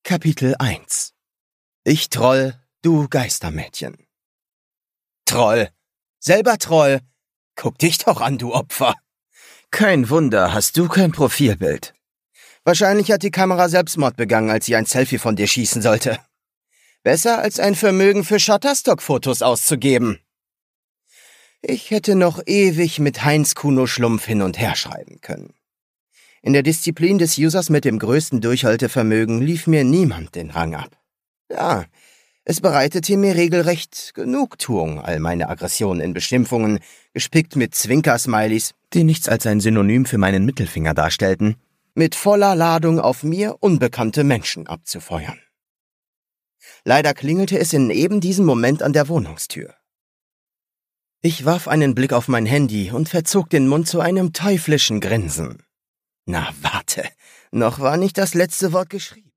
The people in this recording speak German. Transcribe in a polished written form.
Kapitel 1 Ich Troll, du Geistermädchen. Troll. Selber Troll. Guck dich doch an, du Opfer. Kein Wunder, hast du kein Profilbild. Wahrscheinlich hat die Kamera Selbstmord begangen, als sie ein Selfie von dir schießen sollte. Besser als ein Vermögen für Shutterstock-Fotos auszugeben. Ich hätte noch ewig mit Heinz Kuno Schlumpf hin und her schreiben können. In der Disziplin des Users mit dem größten Durchhaltevermögen lief mir niemand den Rang ab. Ja, es bereitete mir regelrecht Genugtuung, all meine Aggressionen in Beschimpfungen, gespickt mit Zwinker-Smileys, die nichts als ein Synonym für meinen Mittelfinger darstellten, mit voller Ladung auf mir unbekannte Menschen abzufeuern. Leider klingelte es in eben diesem Moment an der Wohnungstür. Ich warf einen Blick auf mein Handy und verzog den Mund zu einem teuflischen Grinsen. Na warte, noch war nicht das letzte Wort geschrieben.